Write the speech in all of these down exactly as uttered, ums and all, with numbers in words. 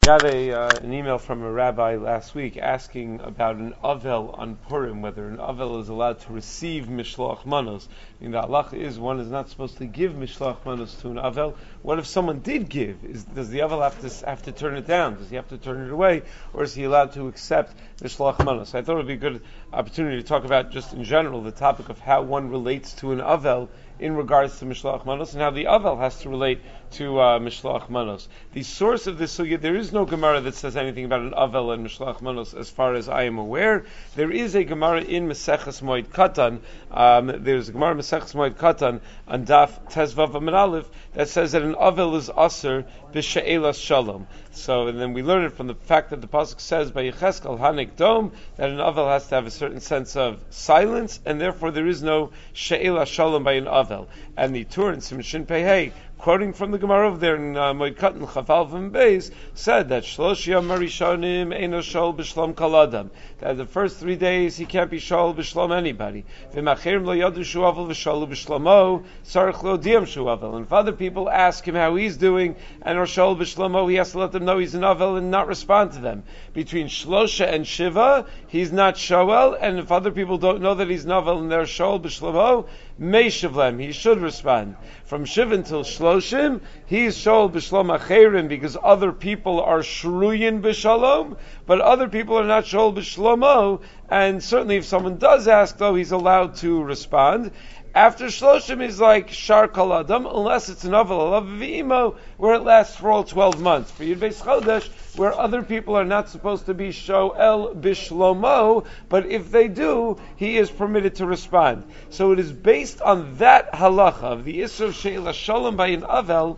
Got a uh, an email from a rabbi last week asking about an avel on Purim, whether an avel is allowed to receive mishloach manos. I mean, the halacha is one is not supposed to give mishloach manos to an avel. What if someone did give? Is, does the avel have to have to turn it down? Does he have to turn it away, or is he allowed to accept mishloach manos? So I thought it would be a good opportunity to talk about just in general the topic of how one relates to an avel in regards to mishloach manos, and how the avel has to relate to uh, mishloach manos. The source of this sugya, there is no Gemara that says anything about an avel and mishloach manos, as far as I am aware. There is a Gemara in Maseches Moed Katan. Um, there's a Gemara in Maseches Moed Katan on Daf Tezvav Amud Aleph that says that an avel is aser b'she'elas shalom. So, and then we learn it from the fact that the pasuk says by Yecheskel Hanik Dom that an avel has to have a certain sense of silence, and therefore there is no she'elas shalom by an avel. And the Tur in Siman Shin Pei Hey, quoting from the Gemara over there in uh, Moed Katan Chaval Vim Beis, said that Shlosh Yom Harishonim Eino Shol B'Shlom Kol Adam. That the first three days he can't be Shol B'Shlom anybody. V'Machirim Lo Yadu Shuavel V'Sholu B'Shlomo Sarich Lo Diem Shuavel. And if other people ask him how he's doing and are Shol B'Shlomo, he has to let them know he's an Avel and not respond to them. Between Shlosha and Shiva, he's not Shoel, and if other people don't know that he's Navel and they're Shol B'Shlomo, Meishavlem, he should respond. From Shiva until Shloshim, he's Shol B'Shlom Acherim because other people are Shruyin B'Shalom, but other people are not Shol B'Shlomo, and certainly if someone does ask, though, he's allowed to respond. After Shloshim is like Shar Kol Adam, unless it's an Avel Alav V'imo, where it lasts for all twelve months. For Yud Beis Chodesh, where other people are not supposed to be Shoel B'Shlomo, but if they do, he is permitted to respond. So it is based on that halacha of the Isser She'elas Shalom by an Avel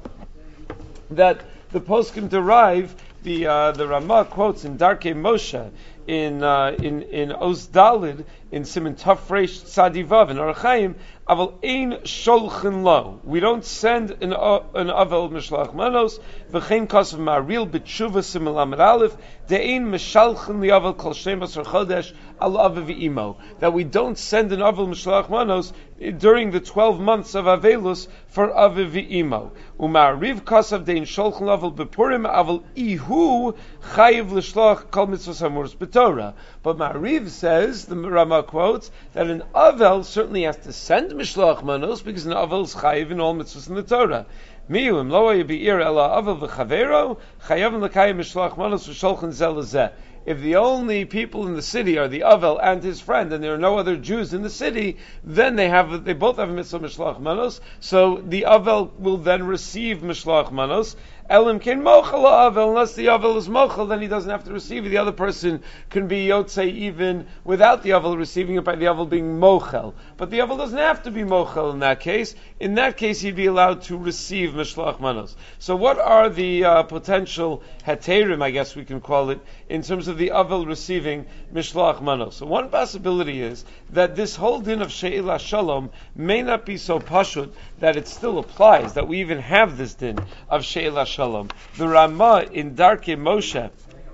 that the poskim derive. The uh, the Ramah quotes in Darkei Moshe in uh, in in Oz Dalid in Siman Taf Reish Tzadivav in Orach Chaim, Aval ein sholchin lo. We don't send an uh, an avel mishlach manos. V'chein kasav ma'aril b'tshuva simul amud aleph de'ein mishalchin li'avel kol shnei basar chodesh al aviv imo. That we don't send an avel mishlach manos during the twelve months of avelus for aviv imo. U'ma'ariv kasav de'ein sholchin lavel b'purim aval ihu chayiv l'shlach kol mitzvos hamuros b'torah. But Ma'ariv says, the Ramah quotes, that an avel certainly has to send mishloach manos because an avel is chayiv in all mitzvahs in the Torah. Miu im lo yebeir ela avel v'chavero chayavim l'kayim mishloach manos v'sholchin zeh lezeh. If the only people in the city are the avel and his friend, and there are no other Jews in the city, then they have they both have a mitzvah mishloach manos. So the avel will then receive mishloach manos. Elim ken mochel avel, unless the avel is mochel, then he doesn't have to receive it. The other person can be yotzei even without the avel receiving it by the avel being mochel. But the avel doesn't have to be mochel in that case. In that case, he'd be allowed to receive mishloach manos. So what are the uh, potential heterim, I guess we can call it, in terms of the avel receiving mishloach manos? So one possibility is that this whole din of she'elas shalom may not be so pashut that it still applies, that we even have this din of she'elas shalom. The Ramah in Darkei Moshe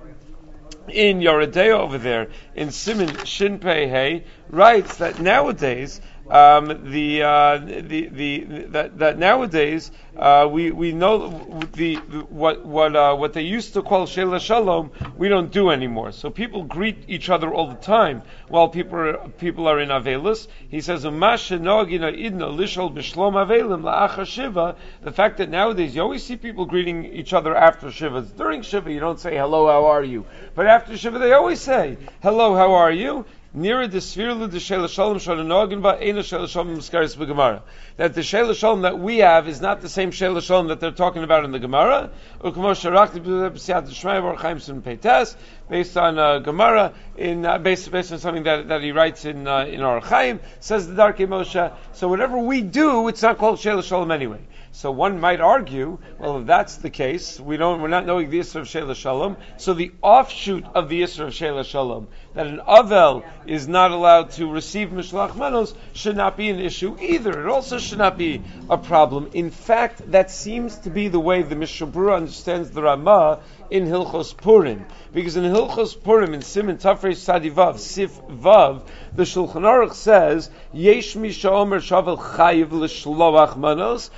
in Yoredea over there in Siman Shin Pei Hey writes that nowadays um, the, uh, the the that that nowadays uh, we we know the, the what what uh, what they used to call she'elas shalom we don't do anymore. So people greet each other all the time while people are, people are in avelus. He says umash nogina idna lishol b'shlom avelim la'achar shiva. The fact that nowadays you always see people greeting each other after shiva. During shiva you don't say hello, how are you? But after shiva they always say hello, how are you? Nearer the svirlu the she'elas shalom shalom ba eina she'elas shalom muskaris b'gemara. That the she'elas shalom that we have is not the same she'elas shalom that they're talking about in the Gemara. Based on uh, Gemara, in uh, based based on something that, that he writes in uh, in Orach Chaim, says the Darkei Moshe. So whatever we do, it's not called she'elas shalom anyway. So one might argue, well, if that's the case, we don't, we're not knowing the Isser of she'elas shalom. So the offshoot of the Isser of she'elas shalom, that an avel is not allowed to receive mishloach manos, should not be an issue either. It also should not be a problem. In fact, that seems to be the way the Mishnah Berurah understands the Ramah in Hilchos Purim. Because in Hilchos Purim, in Siman Taf Reish Tzadivav, Sif Vav, the Shulchan Aruch says, Yesh mi she'omer shavel chayiv l'shloach manos, an avel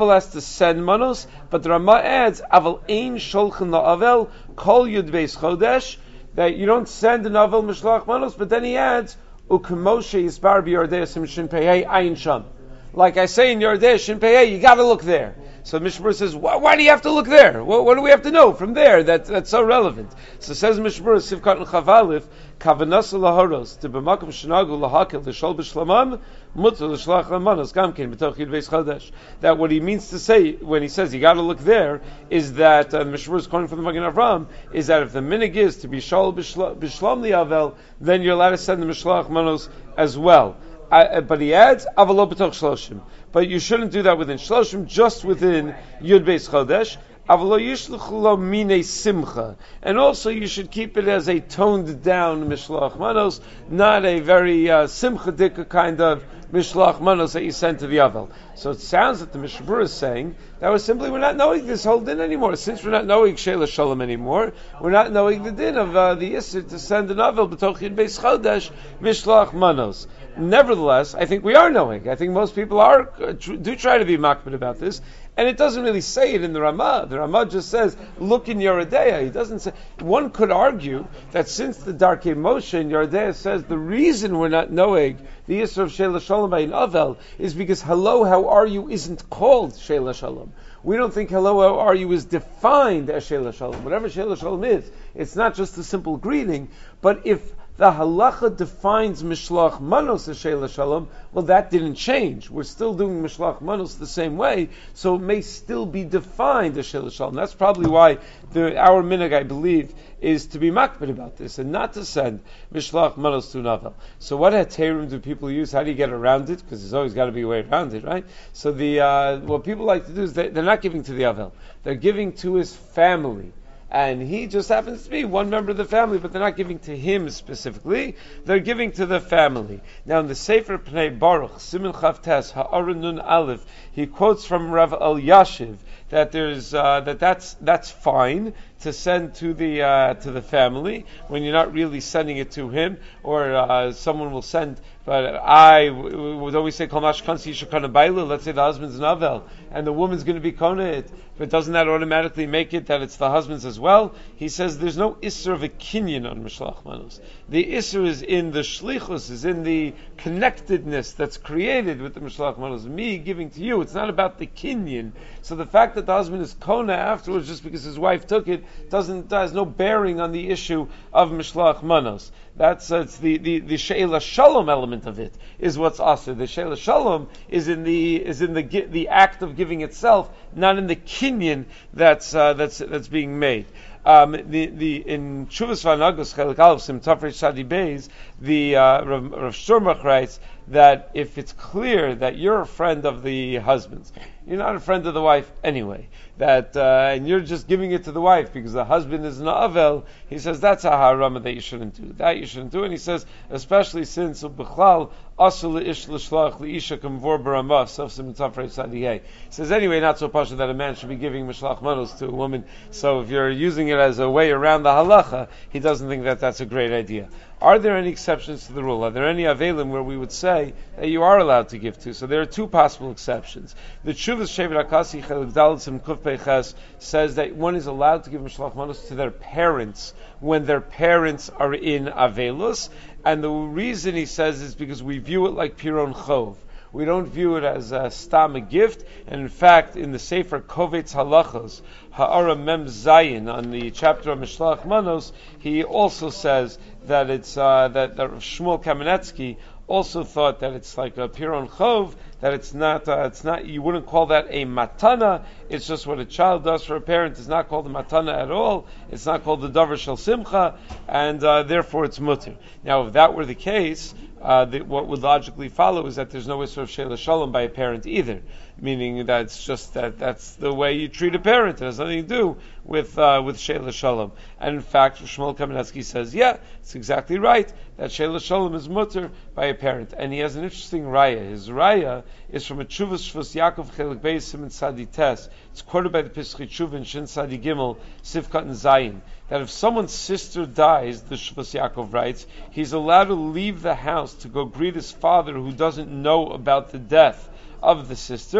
Aval has to send manos, but the Rama adds, Aval ein sholchen la'avel, kol yud beis chodesh, that you don't send an Aval Mishloach Manos, but then he adds, Ukemoshe Yisbar b'Yordei Sim Shin Pei Ayin Sham. Like I say in Yordei Shin Pei, you gotta look there. So Mishmur says, why, why do you have to look there? What, what do we have to know from there? That, that's so relevant. So says Mishmur, Sivkat and Chavalif, Kavanasa lahoros, to b'makom shenagu lahakil l'shol b'shlamam, mutter l'shlach l'manos, gamkin b'toch yid beis chodesh. That what he means to say, when he says you gotta look there, is that, uh, Mishmur is calling from the Magen Avram, is that if the minig is to be shol b'shlam li'avel, then you're allowed to send the mishlach manos as well. Uh, but he adds, avalo b'toch shloshim. But you shouldn't do that within shloshim, just within Yud Beis Chodesh. Avalo yishluch lo mine simcha. And also you should keep it as a toned down mishlach manos, not a very uh, simcha-dika kind of mishlach manos that you send to the Avel. So it sounds that the Mishmur is saying that was simply we're not knowing this whole din anymore. Since we're not knowing Sheila Shalom anymore, we're not knowing the din of uh, the Yisr to send an Avel b'toch Yud Beis Chodesh mishlach manos. Nevertheless, I think we are knowing. I think most people are uh, tr- do try to be makbid about this, and it doesn't really say it in the Ramah. The Ramah just says, "Look in Yeridea." He doesn't say. One could argue that since the Darkei Moshe in Yeridea says the reason we're not knowing the Yisr of Sheila Shalom by an Avel is because "Hello, how are you?" isn't called Sheila Shalom. We don't think "Hello, how are you?" is defined as Sheila Shalom. Whatever Sheila Shalom is, it's not just a simple greeting, but if the halacha defines mishlach manos as sheila shalom, well, that didn't change. We're still doing mishlach manos the same way, so it may still be defined as sheila shalom. That's probably why the, our minhag, I believe, is to be makbid about this and not to send mishlach manos to navel. So what heterim do people use? How do you get around it? Because there's always got to be a way around it, right? So the uh, what people like to do is they, they're not giving to the avel; they're giving to his family. And he just happens to be one member of the family, but they're not giving to him specifically. They're giving to the family. Now, in the Sefer Pnei Baruch, Simin Chavtes, Ha'aron Nun Aleph, he quotes from Rav Elyashiv that there's uh, that that's that's fine to send to the uh, to the family when you're not really sending it to him, or uh, someone will send. But I would always say, "Kol mash kansi shekana bailu." Let's say the husband's an avel, and the woman's going to be kona it. But doesn't that automatically make it that it's the husband's as well? He says there's no isser of a kinyan on mishlach manos. The isser is in the shlichus, is in the connectedness that's created with the mishlach manos. Me giving to you, it's not about the kinyan. So the fact that the husband is kona afterwards just because his wife took it doesn't has no bearing on the issue of mishlach manos. That's uh, it's the the the sheila shalom element of it is what's asur. The sheila shalom is in the is in the the act of giving itself, not in the kinyan that's uh, that's that's being made. Um, the the in Shuvas Vanagos Chelik Aleph Sim Tafresh Sadi Beis, the uh, Rav, Rav Shurmach writes that if it's clear that you're a friend of the husband's, you're not a friend of the wife anyway, that uh, and you're just giving it to the wife because the husband is an avel, he says that's a harama that you shouldn't do. That you shouldn't do, and he says especially since b'chlal asul ish l'shlach l'isha kamvor b'ramah sofsim tafrei sadiyeh. He says anyway, not so pasha that a man should be giving mishlach manos to a woman. So if you're using it as a way around the halacha, he doesn't think that that's a great idea. Are there any exceptions to the rule? Are there any avelim where we would say that you are allowed to give to? So there are two possible exceptions. The Tshuvas Shevet Akasi Chelik Dalet Sim Kuf Peiches says that one is allowed to give mishlach manos to their parents when their parents are in avelus, and the reason he says is because we view it like Piron Chov. We don't view it as a stam, a gift, and in fact, in the Sefer Kovetz Halachos, Ha'ara Mem Zayin, on the chapter of Mishlach Manos, he also says that it's uh, that, that Shmuel Kamenetsky also thought that it's like a Piron Chov, that it's not, uh, it's not, you wouldn't call that a matana. It's just what a child does for a parent. It's not called a matana at all. It's not called the davar shel simcha, and uh, therefore it's mutter. Now, if that were the case, uh, the, what would logically follow is that there's no issur of sheila shalom by a parent either. Meaning that it's just that that's the way you treat a parent. It has nothing to do with uh, with sheila shalom. And in fact, Shmuel Kamenetsky says, yeah, it's exactly right that sheila shalom is mutter by a parent. And he has an interesting raya. His raya is from a Tshuvas Shvus Yaakov Chelik Beis Siman Sadi Tes. It's quoted by the Pesach Tshuva in Shin Sadi Gimel Sivkat and Zayin. That if someone's sister dies, the Shvus Yaakov writes, he's allowed to leave the house to go greet his father who doesn't know about the death of the sister,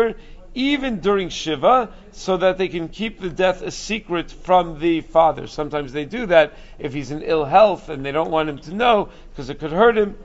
even during Shiva, so that they can keep the death a secret from the father. Sometimes they do that if he's in ill health and they don't want him to know because it could hurt him.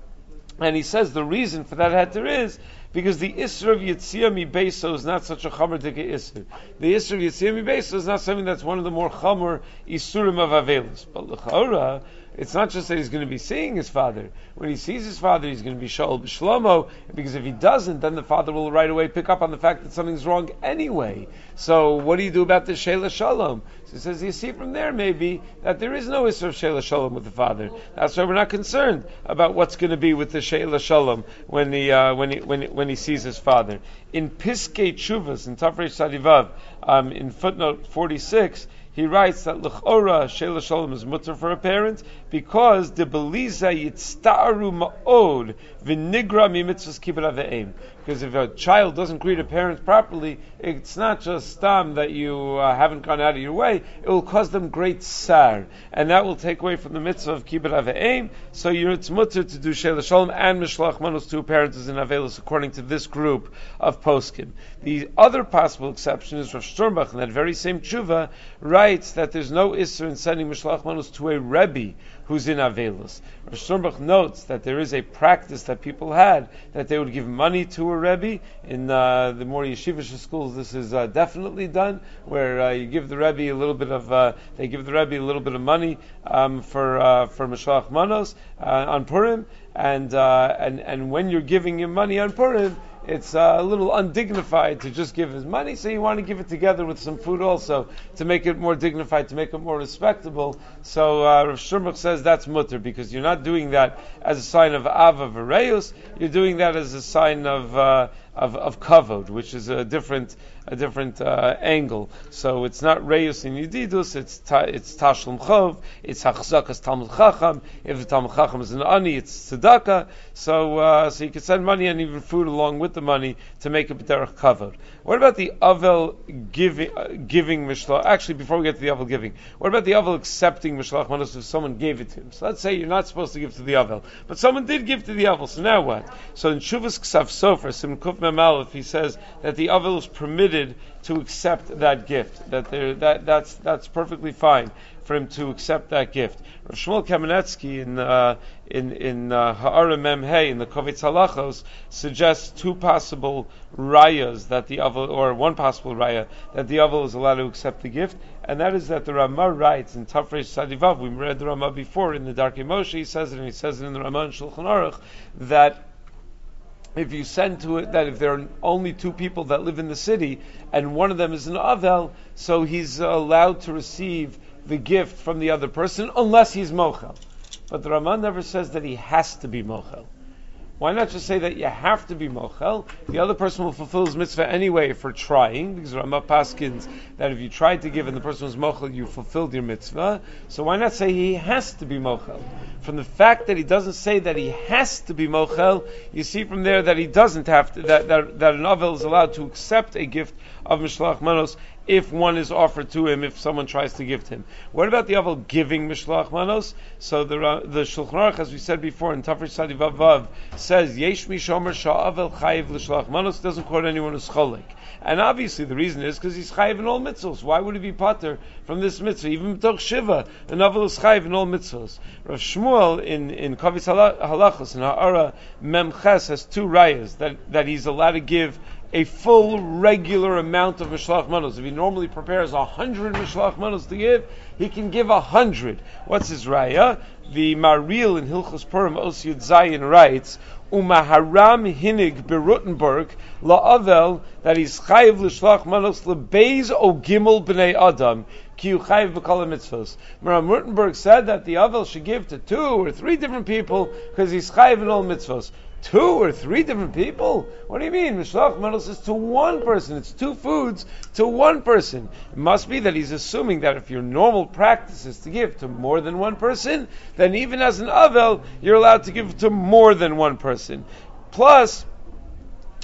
And he says the reason for that heter is because the Isra of Yitzia Mi Beiso is not such a Chamar Dika Isra. The Isra of Yitzia Mi Beiso is not something that's one of the more Chamar Isurim of Avelis. But L'chaura, it's not just that he's going to be seeing his father. When he sees his father, he's going to be Shaul B'Shlomo, because if he doesn't, then the father will right away pick up on the fact that something's wrong anyway. So what do you do about the Sheila Shalom? So he says, you see from there maybe that there is no Isra of Sheila Shalom with the father. That's why we're not concerned about what's going to be with the Sheila Shalom when he, uh, when he, when he, when he sees his father. In Piskei Tshuvas, in Tafresh Sadivav, um, in footnote forty-six, he writes that l'chora sheila shalom is mutter for a parent because the beliza yitztaru ma'od v'nigra mimitzvus kibbutz aveim. Because if a child doesn't greet a parent properly, it's not just stam that you uh, haven't gone out of your way. It will cause them great sar, and that will take away from the mitzvah of kibbutz aveim. So you're it's mutter to do sheila shalom and mishlach manos to a parent is in avelos according to this group of poskim. The other possible exception is Rav Sternbach in that very same tshuva writes that there's no isser in sending mishlach manos to a rebbe who's in Avelis. Rav Sternbach notes that there is a practice that people had that they would give money to a rebbe. In uh, the more yeshivish schools, this is uh, definitely done, where uh, you give the rebbe a little bit of uh, they give the rebbe a little bit of money um, for uh, for mishlach manos uh, on Purim, and uh, and and when you're giving him money on Purim, it's uh, a little undignified to just give his money, so you want to give it together with some food also to make it more dignified, to make it more respectable. So uh, Rav Sternbach says that's mutter because you're not doing that as a sign of ava v'reus, you're doing that as a sign of uh, of, of kavod, which is a different a different uh, angle. So it's not reus in yedidus, it's ta, it's tashlum chov, it's hachzakas talmud chacham. If the talmud chacham is an ani, it's tzedakah. So uh, so you can send money and even food along with the money to make it b'derech kavod. What about the avel giving uh, giving mishlach? Actually, before we get to the avel giving, what about the avel accepting mishlach manos if someone gave it to him? So let's say you're not supposed to give to the avel, but someone did give to the avel. So now what? So in Shuvas Ksav Sofer, Sim Kuf Mem Aleph, he says that the avel is permitted to accept that gift. That there, that that's that's perfectly fine for him to accept that gift. Rav Shmuel Kamenetsky in uh, in in uh, Ha'ara Mem Hey in the Kovetz Halachos suggests two possible rayas that the avel, or one possible raya that the avel is allowed to accept the gift, and that is that the Ramah writes in Tafresh Sadivav. We read the Ramah before in the Darkei Moshe. He says it, and he says it in the Ramah and Shulchan Aruch that if you send to it that if there are only two people that live in the city and one of them is an avel, so he's allowed to receive the gift from the other person unless he's mochel. But the Ramah never says that he has to be mochel. Why not just say that you have to be mochel? The other person will fulfill his mitzvah anyway for trying, because Ramah paskins that if you tried to give and the person was mochel, you fulfilled your mitzvah. So why not say he has to be mochel? From the fact that he doesn't say that he has to be mochel, you see from there that he doesn't have to, that, that, that an avel is allowed to accept a gift of mishlach manos if one is offered to him, if someone tries to give to him. What about the avel giving mishlach manos? So the the Shulchan Aruch, as we said before in Tafresh Sadivav Vav, says yesh mishomer sha'avel chayiv l'shlach manos, doesn't quote anyone as cholik. And obviously the reason is because he's chayiv in all mitzvos. Why would he be pater from this mitzvah? Even b'toch shiva, an avel is chayiv in all mitzvos. Rav Shmuel in in Kovetz Halachos in Ha'ara Mem Ches has two rayas that that he's allowed to give a full regular amount of mishlach manos. If he normally prepares a hundred mishlach manos to give, he can give a hundred. What's his raya? The Maril in Hilchos Purim Os Yud Zayin writes, Umaharam hinig berutenberg la'avel, that he's chayiv l'shlach manos lebeis o gimel b'nei adam ki hu chayiv b'kol mitzvos. Maram Rutenberg said that the avel should give to two or three different people because he's chayiv in all mitzvos. Two or three different people? What do you mean? Mishlach manos is to one person. It's two foods to one person. It must be that he's assuming that if your normal practice is to give to more than one person, then even as an avel, you're allowed to give to more than one person. Plus,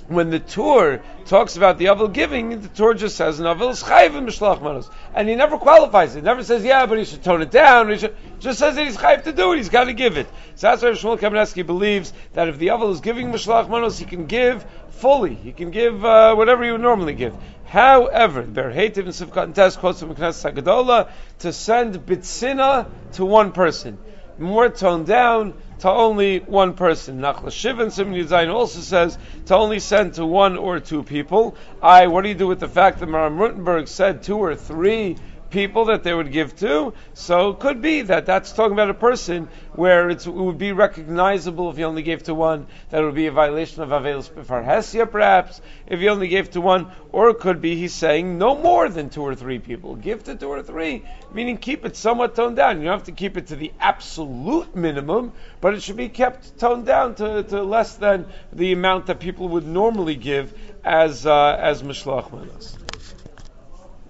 when the Tur talks about the Avel giving, the Tur just says an Avel is chayiv in Mishlach Manos, and he never qualifies it. He never says, yeah, but he should tone it down. He should, just says that he's chayiv to do it. He's got to give it. So that's why Shmuel Kamenetsky believes that if the Avel is giving Mishlach Manos, he can give fully. He can give uh, whatever he would normally give. However, Ber Heitiv and Sivkat and Tess quotes from Knesset Hagadola to send bitzina to one person, more toned down to only one person. Nachla Shiva and Simon Yudayin also says to only send to one or two people. I, what do you do with the fact that Maram Rutenberg said two or three people that they would give to? So it could be that that's talking about a person where it's, it would be recognizable if you only gave to one, that it would be a violation of Avelis B'Farhesia perhaps, if you only gave to one, or it could be he's saying no more than two or three people. Give to two or three, meaning keep it somewhat toned down. You don't have to keep it to the absolute minimum, but it should be kept toned down to, to less than the amount that people would normally give as uh, as Mishloach Manos.